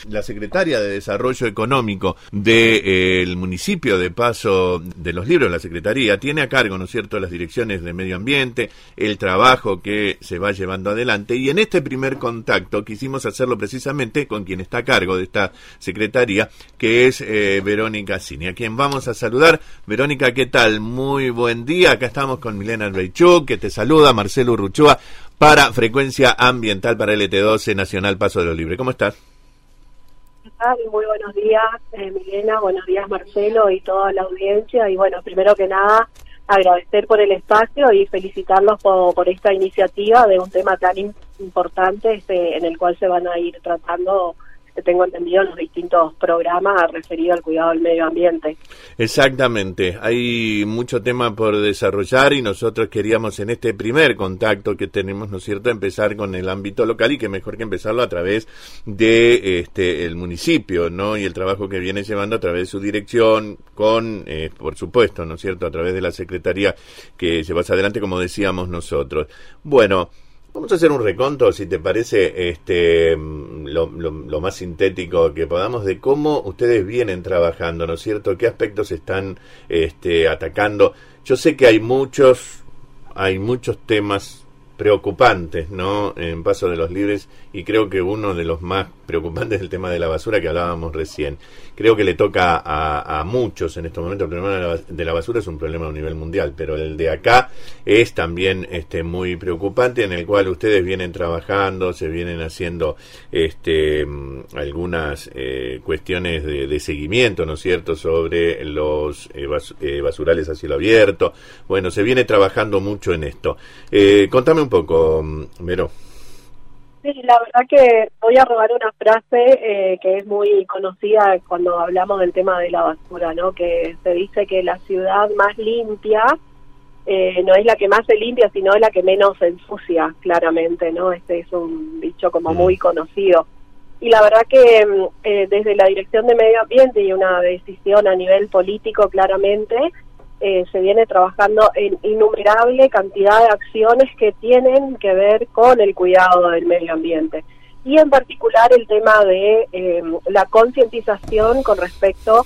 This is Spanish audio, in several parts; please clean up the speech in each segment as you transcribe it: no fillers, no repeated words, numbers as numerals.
la secretaria de Desarrollo Económico del municipio de Paso de los Libres, la Secretaría, tiene a cargo, ¿no es cierto?, las direcciones de medio ambiente, el trabajo que se va llevando adelante, y en este primer contacto quisimos hacerlo precisamente con quien está a cargo de esta secretaría, que es Verónica Cini, a quien vamos a saludar. Verónica, ¿qué tal? Muy buen día. Acá estamos con Milena Albeychuk, que te saluda, Marcelo Urruchúa, para Frecuencia Ambiental para LT12 Nacional Paso de los Libres. ¿Cómo estás? ¿Qué tal? Muy buenos días, Milena, buenos días, Marcelo, y toda la audiencia. Y bueno, primero que nada, agradecer por el espacio y felicitarlos por esta iniciativa de un tema tan importante en el cual se van a ir tratando, tengo entendido, los distintos programas referidos al cuidado del medio ambiente. Exactamente, hay mucho tema por desarrollar y nosotros queríamos en este primer contacto que tenemos, ¿no es cierto?, empezar con el ámbito local, y que mejor que empezarlo a través de el municipio, ¿no?, y el trabajo que viene llevando a través de su dirección, con, por supuesto, ¿no es cierto?, a través de la Secretaría que llevas adelante, como decíamos nosotros. Bueno, vamos a hacer un reconto, si te parece, lo más sintético que podamos, de cómo ustedes vienen trabajando, ¿no es cierto? ¿Qué aspectos están atacando? Yo sé que hay muchos temas preocupantes, ¿no?, en Paso de los Libres, y creo que uno de los más preocupantes es el tema de la basura que hablábamos recién. Creo que le toca a muchos en estos momentos. El problema de la basura es un problema a nivel mundial, pero el de acá es también muy preocupante, en el cual ustedes vienen trabajando, se vienen haciendo algunas cuestiones de seguimiento, ¿no es cierto?, sobre los basurales a cielo abierto. Bueno, se viene trabajando mucho en esto. Contame un poco, Vero. Sí, la verdad que voy a robar una frase que es muy conocida cuando hablamos del tema de la basura, ¿no? Que se dice que la ciudad más limpia no es la que más se limpia, sino la que menos se ensucia, claramente, ¿no? Este es un dicho como muy conocido. Y la verdad que desde la Dirección de Medio Ambiente y una decisión a nivel político, claramente, se viene trabajando en innumerable cantidad de acciones que tienen que ver con el cuidado del medio ambiente, y en particular el tema de la concientización con respecto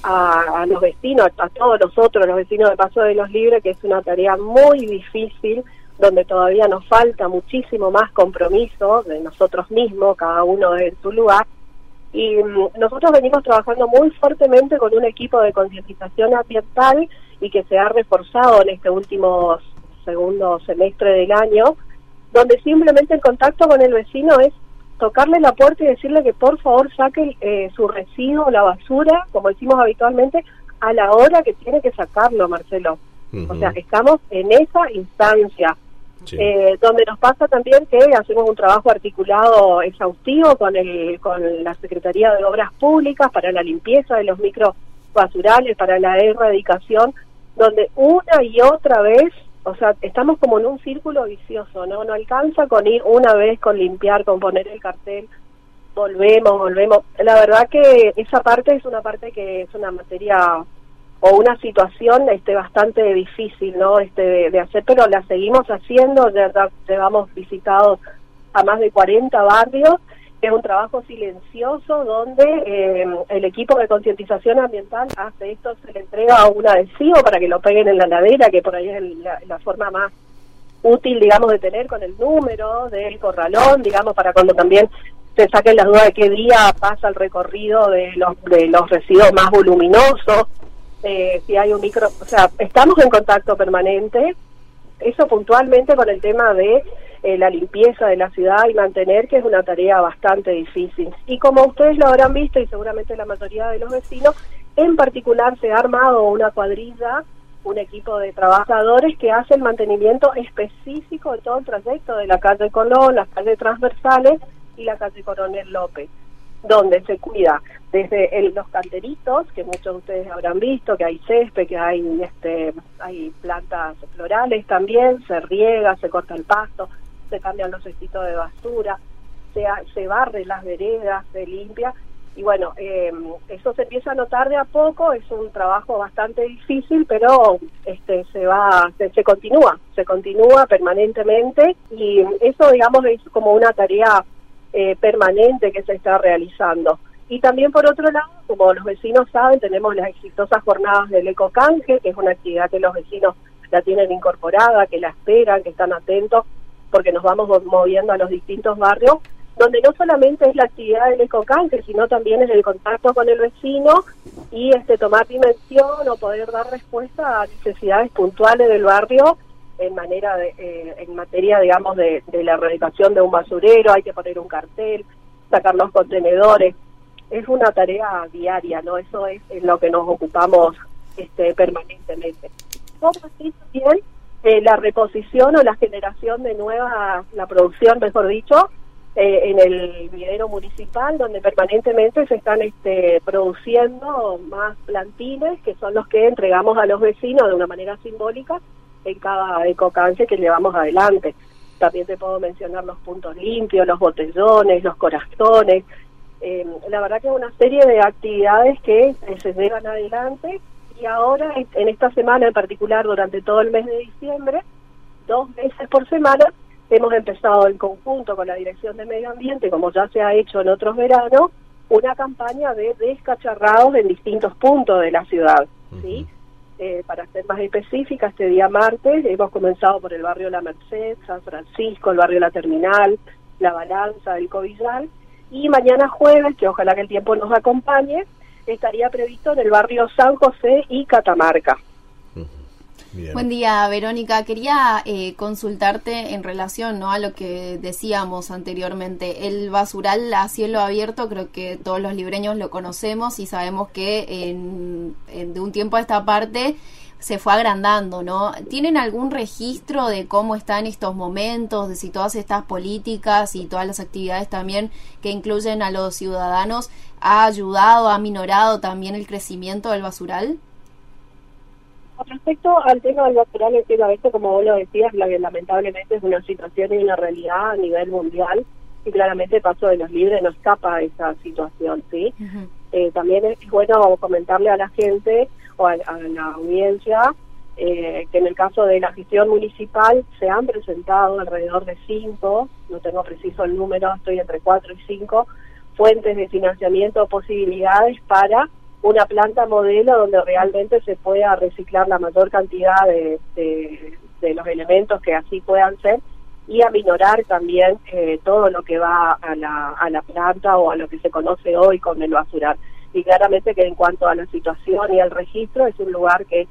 a los vecinos, a todos nosotros, los vecinos de Paso de los Libres, que es una tarea muy difícil, donde todavía nos falta muchísimo más compromiso de nosotros mismos, cada uno en su lugar. Y nosotros venimos trabajando muy fuertemente con un equipo de concientización ambiental, y que se ha reforzado en este último segundo semestre del año, donde simplemente el contacto con el vecino es tocarle la puerta y decirle que por favor saque su residuo, la basura, como decimos habitualmente, a la hora que tiene que sacarlo, Marcelo. O sea, estamos en esa instancia. Sí. Donde nos pasa también que hacemos un trabajo articulado exhaustivo con la Secretaría de Obras Públicas para la limpieza de los microbasurales, para la erradicación, donde una y otra vez, o sea, estamos como en un círculo vicioso, ¿no? No alcanza con ir una vez, con limpiar, con poner el cartel, volvemos. La verdad que esa parte es una parte que es una materia o una situación bastante difícil, ¿no? De hacer, pero la seguimos haciendo. Ya llevamos visitados a más de 40 barrios. Es un trabajo silencioso donde el equipo de concientización ambiental hace esto, se le entrega a un adhesivo para que lo peguen en la ladera, que por ahí es la forma más útil, digamos, de tener, con el número del corralón, digamos, para cuando también se saquen las dudas de qué día pasa el recorrido de los residuos más voluminosos, si hay un o sea, estamos en contacto permanente, eso puntualmente con el tema de la limpieza de la ciudad y mantener, que es una tarea bastante difícil. Y como ustedes lo habrán visto, y seguramente la mayoría de los vecinos, en particular se ha armado una cuadrilla, un equipo de trabajadores que hacen mantenimiento específico de todo el trayecto de la calle Colón, las calles transversales y la calle Coronel López, donde se cuida desde los canteritos, que muchos de ustedes habrán visto, que hay césped, que hay plantas florales también, se riega, se corta el pasto, se cambian los cestitos de basura, se barre las veredas, se limpia, y bueno, eso se empieza a notar de a poco. Es un trabajo bastante difícil, pero se continúa permanentemente, y eso, digamos, es como una tarea permanente que se está realizando. Y también por otro lado, como los vecinos saben, tenemos las exitosas jornadas del ecocanje, que es una actividad que los vecinos la tienen incorporada, que la esperan, que están atentos, porque nos vamos moviendo a los distintos barrios, donde no solamente es la actividad del ecocanje, sino también es el contacto con el vecino y tomar dimensión o poder dar respuesta a necesidades puntuales del barrio en materia, digamos, de la erradicación de un basurero. Hay que poner un cartel, sacar los contenedores. Es una tarea diaria, ¿no? Eso es en lo que nos ocupamos permanentemente. Como así también la reposición o la generación de la producción, mejor dicho, en el vivero municipal, donde permanentemente se están produciendo más plantines, que son los que entregamos a los vecinos de una manera simbólica en cada ecocanje que llevamos adelante. También te puedo mencionar los puntos limpios, los botellones, los corazones. La verdad que es una serie de actividades que se llevan adelante, y ahora en esta semana en particular, durante todo el mes de diciembre, 2 veces por semana, hemos empezado en conjunto con la Dirección de Medio Ambiente, como ya se ha hecho en otros veranos, una campaña de descacharrados en distintos puntos de la ciudad, ¿sí? Para ser más específica, este día martes hemos comenzado por el barrio La Merced, San Francisco, el barrio La Terminal, La Balanza, el Covillal, y mañana jueves, que ojalá que el tiempo nos acompañe, estaría previsto en el barrio San José y Catamarca. Bien. Buen día, Verónica. Quería consultarte en relación, ¿no?, a lo que decíamos anteriormente. El basural a cielo abierto, creo que todos los libreños lo conocemos y sabemos que de un tiempo a esta parte se fue agrandando, ¿no? ¿Tienen algún registro de cómo está en estos momentos, de si todas estas políticas y todas las actividades también que incluyen a los ciudadanos ha ayudado, ha minorado también el crecimiento del basural? Con respecto al tema del basural, como vos lo decías, lamentablemente es una situación y una realidad a nivel mundial, y claramente el Paso de los Libres no escapa a esa situación, ¿sí? Uh-huh. También es bueno comentarle a la gente o a la audiencia que en el caso de la gestión municipal se han presentado alrededor de 5, no tengo preciso el número, estoy entre 4 y 5, fuentes de financiamiento o posibilidades para una planta modelo donde realmente se pueda reciclar la mayor cantidad de los elementos que así puedan ser, y aminorar también todo lo que va a la planta o a lo que se conoce hoy como el basural. Y claramente que en cuanto a la situación y al registro, es un lugar que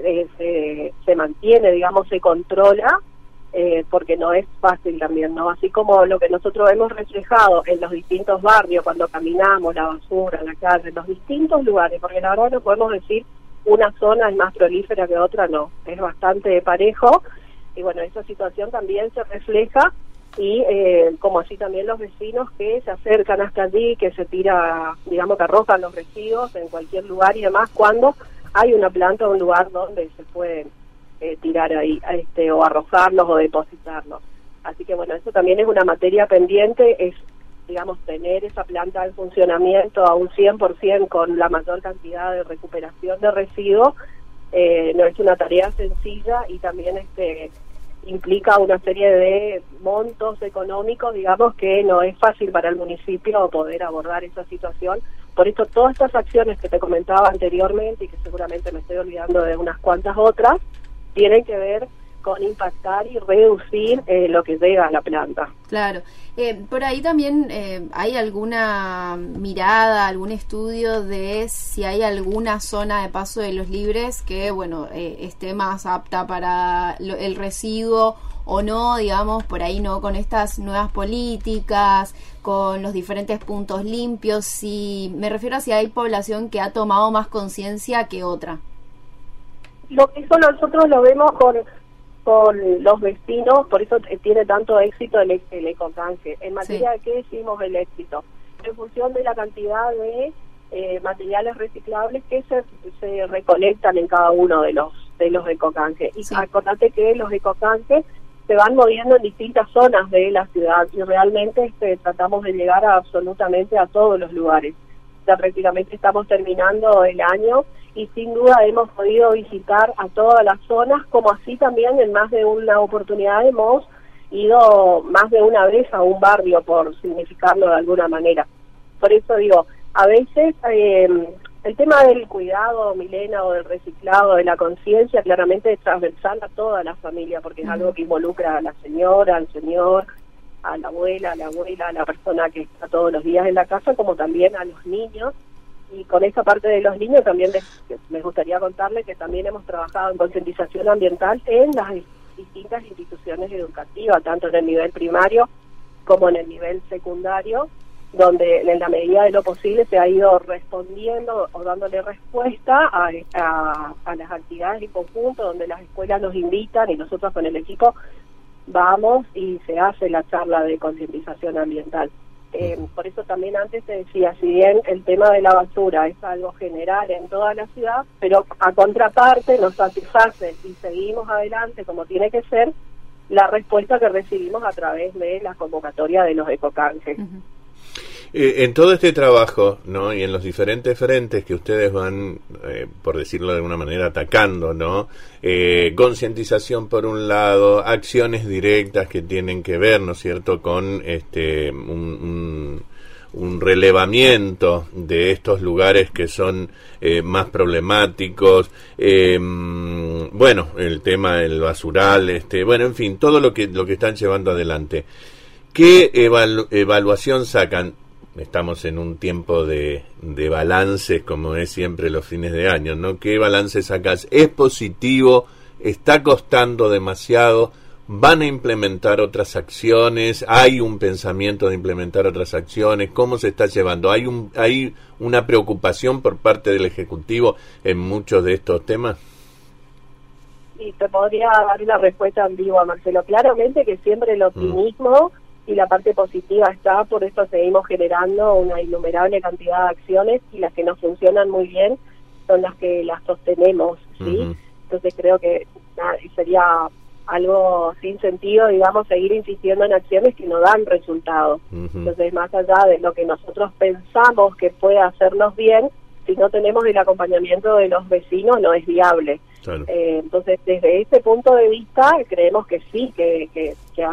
se mantiene, digamos, se controla, porque no es fácil también, ¿no? Así como lo que nosotros hemos reflejado en los distintos barrios cuando caminamos, la basura, la calle, en los distintos lugares, porque la verdad no podemos decir una zona es más prolífera que otra, no, es bastante parejo, y bueno, esa situación también se refleja, y como así también los vecinos que se acercan hasta allí, que se tira, digamos, que arrojan los residuos en cualquier lugar y demás, cuando hay una planta o un lugar donde se pueden tirar ahí, o arrojarlos o depositarlos. Así que bueno, eso también es una materia pendiente, es, digamos, tener esa planta en funcionamiento a un 100% con la mayor cantidad de recuperación de residuos. No es una tarea sencilla, y también implica una serie de montos económicos, digamos, que no es fácil para el municipio poder abordar esa situación. Por eso todas estas acciones que te comentaba anteriormente, y que seguramente me estoy olvidando de unas cuantas otras, tienen que ver con impactar y reducir lo que llega a la planta. Claro. Por ahí también hay alguna mirada, algún estudio de si hay alguna zona de Paso de los Libres que, bueno, esté más apta para el residuo o no, digamos, por ahí no, con estas nuevas políticas, con los diferentes puntos limpios. Si me refiero a si hay población que ha tomado más conciencia que otra. Eso nosotros lo vemos con los vecinos, por eso tiene tanto éxito el ecocanje. En materia de qué decimos el éxito, en función de la cantidad de materiales reciclables que se recolectan en cada uno de los ecocanjes. Y acordate que los ecocanjes se van moviendo en distintas zonas de la ciudad, y realmente tratamos de llegar absolutamente a todos los lugares. Ya prácticamente estamos terminando el año, y sin duda hemos podido visitar a todas las zonas, como así también en más de una oportunidad hemos ido más de una vez a un barrio, por significarlo de alguna manera. Por eso digo, a veces el tema del cuidado, Milena, o del reciclado, de la conciencia, claramente es transversal a toda la familia, porque es algo que involucra a la señora, al señor, a la abuela, a la persona que está todos los días en la casa, como también a los niños. Y con esa parte de los niños también les gustaría contarles que también hemos trabajado en concientización ambiental en las distintas instituciones educativas, tanto en el nivel primario como en el nivel secundario, donde en la medida de lo posible se ha ido respondiendo o dándole respuesta a las actividades en conjunto, donde las escuelas nos invitan y nosotros con el equipo vamos y se hace la charla de concientización ambiental. Por eso también antes te decía, si bien el tema de la basura es algo general en toda la ciudad, pero a contraparte nos satisface y seguimos adelante como tiene que ser la respuesta que recibimos a través de la convocatoria de los ecocanjes. Uh-huh. En todo este trabajo, ¿no? Y en los diferentes frentes que ustedes van, por decirlo de alguna manera, atacando, ¿no? Concientización por un lado, acciones directas que tienen que ver, ¿no es cierto?, con un relevamiento de estos lugares que son más problemáticos, bueno, el tema del basural, bueno, en fin, todo lo que están llevando adelante. ¿Qué evaluación sacan? Estamos en un tiempo de balances, como es siempre los fines de año, ¿no? ¿Qué balance sacas? ¿Es positivo? ¿Está costando demasiado? ¿Van a implementar otras acciones? ¿Hay un pensamiento de implementar otras acciones? ¿Cómo se está llevando? ¿Hay una preocupación por parte del Ejecutivo en muchos de estos temas? Y te podría dar una respuesta ambigua, Marcelo. Claramente que siempre el optimismo y la parte positiva está, por eso seguimos generando una innumerable cantidad de acciones, y las que nos funcionan muy bien son las que las sostenemos, ¿sí? Uh-huh. Entonces creo que sería algo sin sentido, digamos, seguir insistiendo en acciones que no dan resultados. Uh-huh. Entonces, más allá de lo que nosotros pensamos que puede hacernos bien, si no tenemos el acompañamiento de los vecinos, no es viable. Claro. Entonces, desde ese punto de vista, creemos que sí, que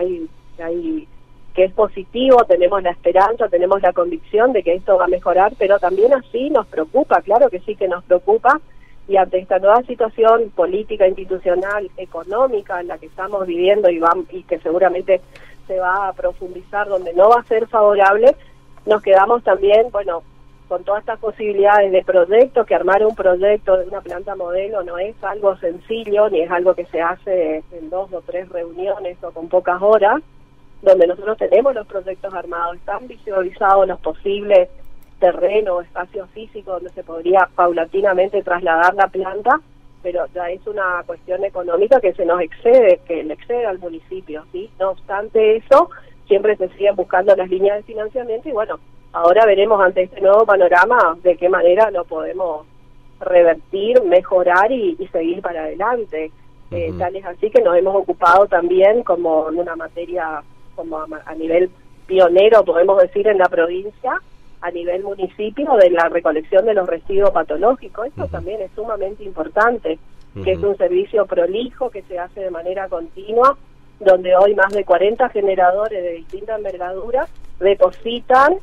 es positivo, tenemos la esperanza, tenemos la convicción de que esto va a mejorar, pero también así nos preocupa, claro que sí que nos preocupa, y ante esta nueva situación política, institucional, económica en la que estamos viviendo y que seguramente se va a profundizar, donde no va a ser favorable, nos quedamos también, bueno, con todas estas posibilidades de proyectos, que armar un proyecto de una planta modelo no es algo sencillo, ni es algo que se hace en 2 o 3 reuniones o con pocas horas, donde nosotros tenemos los proyectos armados, están visualizados los posibles terrenos, espacios físicos donde se podría paulatinamente trasladar la planta, pero ya es una cuestión económica que se nos excede, que le excede al municipio, ¿sí? No obstante eso, siempre se siguen buscando las líneas de financiamiento, y bueno, ahora veremos ante este nuevo panorama de qué manera lo podemos revertir, mejorar y seguir para adelante. Uh-huh. Tal es así que nos hemos ocupado también, como en una materia como a nivel pionero, podemos decir, en la provincia, a nivel municipio, de la recolección de los residuos patológicos. Esto también es sumamente importante, que es un servicio prolijo que se hace de manera continua, donde hoy más de 40 generadores de distinta envergadura depositan,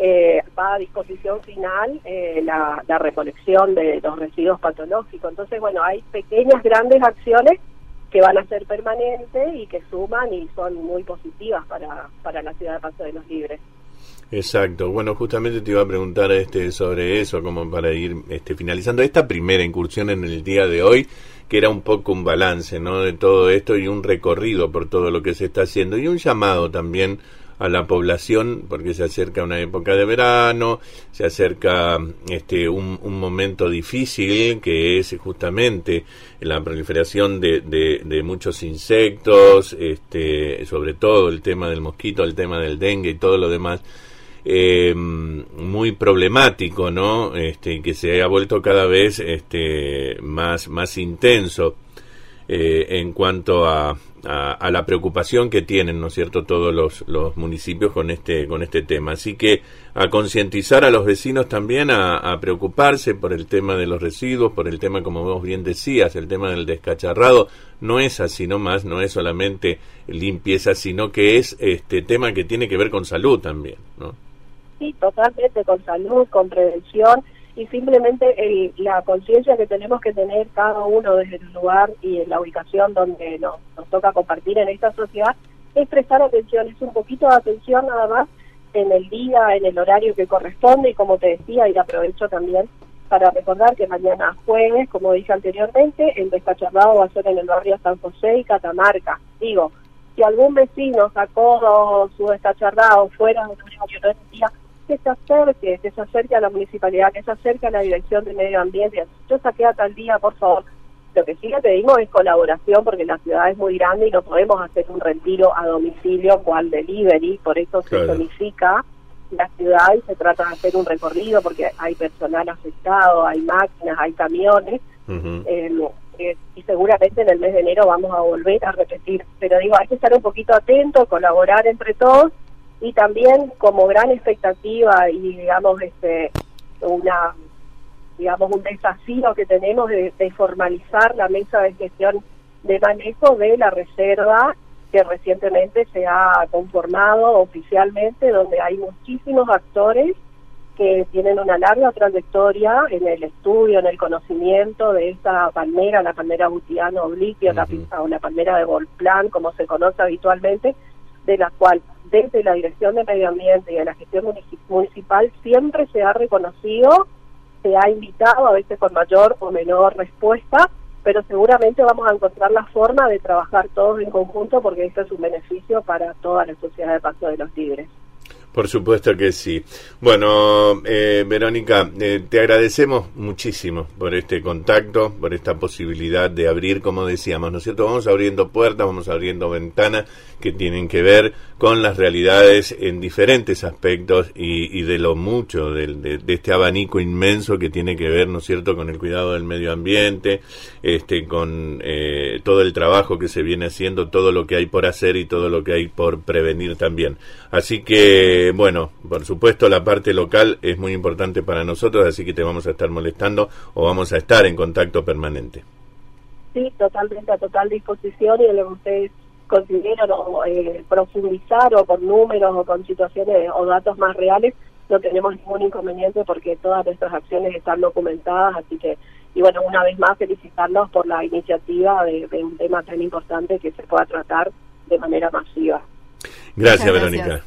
va a disposición final la recolección de los residuos patológicos. Entonces, bueno, hay pequeñas, grandes acciones que van a ser permanentes y que suman y son muy positivas para la ciudad de Paso de los Libres. Exacto. Bueno, justamente te iba a preguntar sobre eso, como para ir finalizando esta primera incursión en el día de hoy, que era un poco un balance, ¿no?, de todo esto y un recorrido por todo lo que se está haciendo y un llamado también a la población, porque se acerca una época de verano, se acerca un momento difícil, que es justamente la proliferación de muchos insectos, sobre todo el tema del mosquito, el tema del dengue y todo lo demás, muy problemático, ¿no? Que se ha vuelto cada vez más intenso en cuanto a la preocupación que tienen, ¿no es cierto?, todos los municipios con este tema. Así que a concientizar a los vecinos también a preocuparse por el tema de los residuos, por el tema, como vos bien decías, el tema del descacharrado. No es así nomás, no es solamente limpieza, sino que es tema que tiene que ver con salud también, ¿no? Sí, totalmente, con salud, con prevención, y simplemente la conciencia que tenemos que tener cada uno desde el lugar y en la ubicación donde nos toca compartir en esta sociedad es prestar atención, es un poquito de atención nada más en el día, en el horario que corresponde, y como te decía, y aprovecho también para recordar que mañana jueves, como dije anteriormente, el descacharrado va a ser en el barrio San José y Catamarca. Digo, si algún vecino sacó su descacharrado fuera de un horario no es día, que se acerque a la municipalidad, que se acerque a la Dirección de Medio Ambiente. Yo saqué a tal día, por favor. Lo que sí le pedimos es colaboración, porque la ciudad es muy grande y no podemos hacer un retiro a domicilio cual delivery, por eso se zonifica la ciudad y se trata de hacer un recorrido, porque hay personal afectado, hay máquinas, hay camiones, y seguramente en el mes de enero vamos a volver a repetir. Pero digo, hay que estar un poquito atentos, colaborar entre todos, y también como gran expectativa y digamos un desafío que tenemos de formalizar la mesa de gestión de manejo de la reserva, que recientemente se ha conformado oficialmente, donde hay muchísimos actores que tienen una larga trayectoria en el estudio, en el conocimiento de esta palmera, la palmera Butiano obliquio, o la palmera de Volplan, como se conoce habitualmente, de la cual desde la Dirección de Medio Ambiente y de la gestión municipal siempre se ha reconocido, se ha invitado, a veces con mayor o menor respuesta, pero seguramente vamos a encontrar la forma de trabajar todos en conjunto, porque esto es un beneficio para toda la sociedad de Paso de los Tigres. Por supuesto que sí. Bueno, Verónica, te agradecemos muchísimo por este contacto, por esta posibilidad de abrir, como decíamos, ¿no es cierto? Vamos abriendo puertas, vamos abriendo ventanas que tienen que ver con las realidades en diferentes aspectos y de lo mucho de este abanico inmenso que tiene que ver, ¿no es cierto?, con el cuidado del medio ambiente, con todo el trabajo que se viene haciendo, todo lo que hay por hacer y todo lo que hay por prevenir también. Así que, bueno, por supuesto la parte local es muy importante para nosotros, así que te vamos a estar molestando o vamos a estar en contacto permanente. Sí, totalmente, a total disposición, y de lo que ustedes consideran profundizar o con números o con situaciones o datos más reales, no tenemos ningún inconveniente porque todas nuestras acciones están documentadas, así que, y bueno, una vez más felicitarlos por la iniciativa de un tema tan importante que se pueda tratar de manera masiva. Gracias, Verónica.